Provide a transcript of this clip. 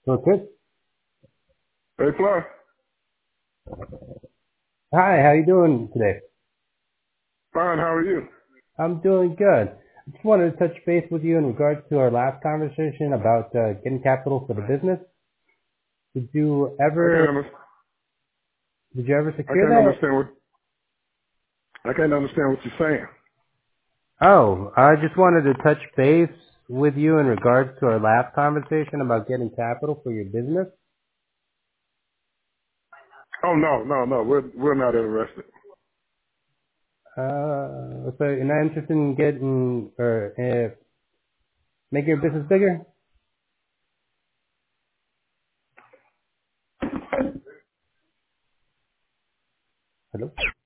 So Chris, Hey, Fly. hi, how you doing today? Fine, how are you? I'm doing good. I just wanted to touch base with you in regards to our last conversation about getting capital for the business. Did you I can't ever understand. did you ever I secure can't that? understand what I can't understand what you're saying. Oh, I just wanted to touch base with you in regards to our last conversation about getting capital for your business. Oh no. We're not interested. So you're not interested in getting or making your business bigger? Hello?